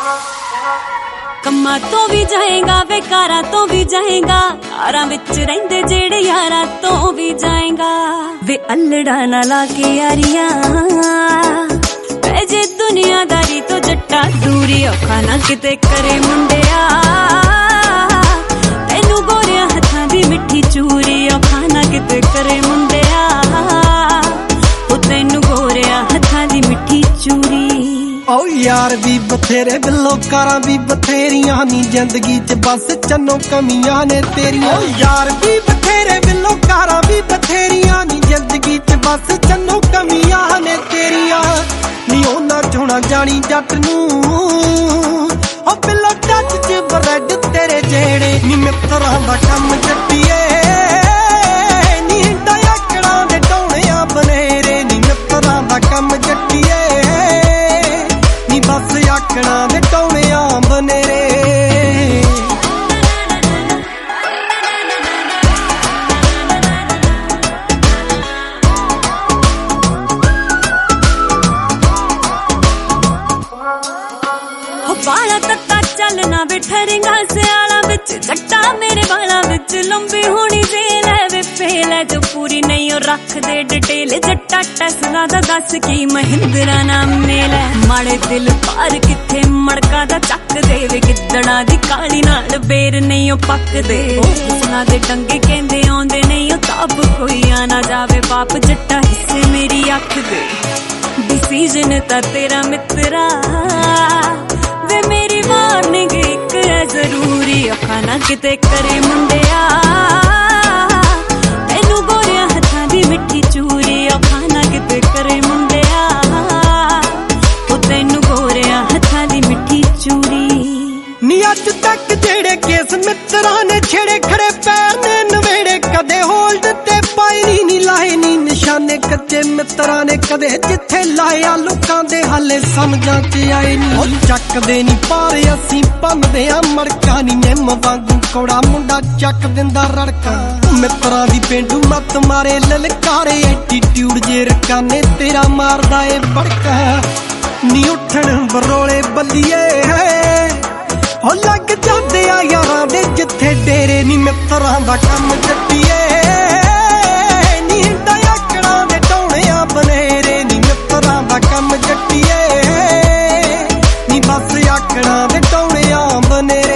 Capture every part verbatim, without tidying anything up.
कम्मा तो भी जाएगा वे कारा तो भी जाएगा कारा विच रहिंदे जेड़े यारा तो भी जाएगा वे अल्लड़ा ना लाके यारियां जे दुनियादारी तो जट्टा दूरी औखा ना किते करे मुंडिया तेनू गोरिया हथां दी मिठी चूरी औखा ना किते करे मुंडिया ओ तेनू गोरिया हथां दी मिठी चूरी ओ यार भी बथेरे बिल्लो कारा भी बथेरियां नी जिंदगी च बस चन्नो कमियां ने तेरियां यार भी बथेरे बिल्लो कारा भी बथेरियां नी जिंदगी च बस चन्नो कमियां ने तेरियां नी ओना चोना जानी जट नू ओ बिल्लो टच च ब्रेड तेरे जेड़े नी मित्तरां दा कम जट्टीए नी डायकड़ां दे टोणियां बनेरे नी मित्तरां दा कम जट्टीए बस आकड़ा दे टोणियां बनेरे बाला तत्ता चलना बिठरेगा सियाला बिच जट्टा मेरे बाला बिच लंबी होनी जेल है वे फेल है जो पूरी नहीं और रख दे डिटेल जट्टा टेस्ला दा दस की महिंद्रा नाम मेल है माड़े दिल पार किथे मड़का दा चक दे वे गिद्दड़ा दी काली नाल बेर नहीं ओ पक दे उसना दे डंगे कहंदे आउंदे नहीं ओ ताब कोई आना जावे पाप जट्टा हिस्से मेरी अख दे डिसीजन ता तेरा मित्रा वे मेरी वार्निंग एक है जरूरी औखा ना किते करे मुंडिया तेनू गोरिया हथां दी मिठी चूरी औखा ना किते करे मुंडिया ओ तेनू गोरिया हथां दी मिठी चूरी नी अज तक जेड़े केस मित्रा ने छेड़े खड़े पैर ने नवेड़े कदे होल्ड ते पाई नी नी लाए नी निशाने कच्चे मित्रा ने कदे जिथे लाया लोकां दे हाले समझां च आए नी ओ चकदे नी पार असीं भंदे आ मड़का नी निम वांगू कौड़ा मुंडा चक दिंदा रड़का मित्रा दी पेंडू मत मारे ललकारे एटीट्यूड जे रकाने तेरा मारदा ए बड़का नी उठण बरोले बल्लीए ओ लग जांदे आ यारां दे जिथे डेरे नी मित्रां दा कम जट्टीए नी डायकड़ां दे टोणियां बनेरे नी मित्रां दा कम जट्टीए नी बस आकड़ां दे टोणियां बनेरे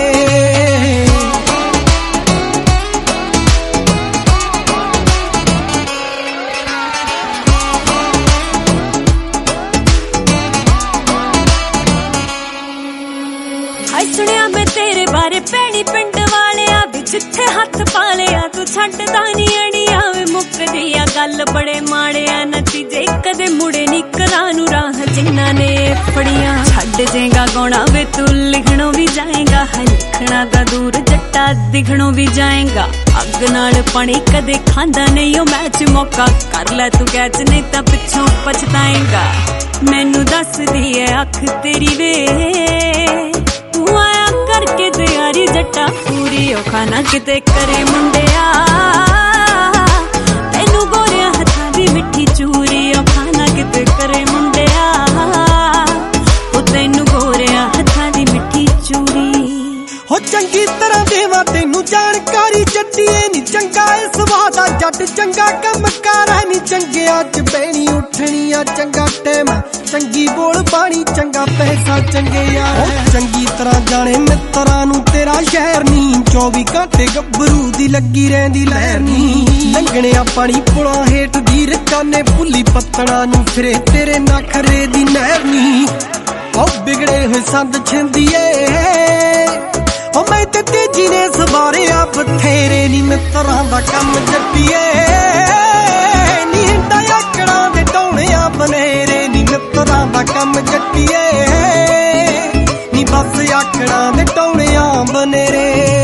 सुनिया मैं तेरे बारे पैणी पिंड वाले भी जिथे हथ पा लिया तू छड्डदा नी अड़िया वे मुकदी आ गल बड़े माड़े आ नतीजे कदे मुड़े नी करानू राह जिन्ना ने फड़ियां छड्ड जेगा गौना वे तू लिखणों भी जाएगा है लिखना दा दूर जट्टा दिखणों भी जाएगा अग नाल पानी कदे खांदा नहीं ओ मैच मौका कर ले तू कैच नहीं तां पिछों पछताएगा मैनू दस दी है अख तेरी वे आया करके तैयारी जट्टा पूरी औखा ना किते करे मुंडिया तेनू गोरिया हथां दी मिठी चूरी औखा ना किते करे मुंडिया ओ तेनू गोरिया हथां दी मिठी चूरी हो चंगी तरह देवा तेनू जानकारी जट्टीए नी चंगा इस वादा जट चंगा कम कर नी चंगिया च बैणी उठनिया चंगा टैम चंगी बोल बाणी चंगा पैसा चंगे यार चंगी तरह जाने मित्रा नू तेरा शहर नी चौबी घंटे गब्बरू दी लगी रहंदी लहर नी लंघने पानी पुला हेठ दी रकाने भुली पत्तणा नू फिरे तेरे नखरे दी नहर नी ओ बिगड़े हुए संद छिंदीए ओ मैं ते तेजी ने सवारे आ बथेरे नी मित्रा दा कम जट्टीए नी डायकड़ां दे टोणियां बनेरे नी मित्रा दा कम जट्टीए नी बस आकड़ां दे टोणियां बनेरे।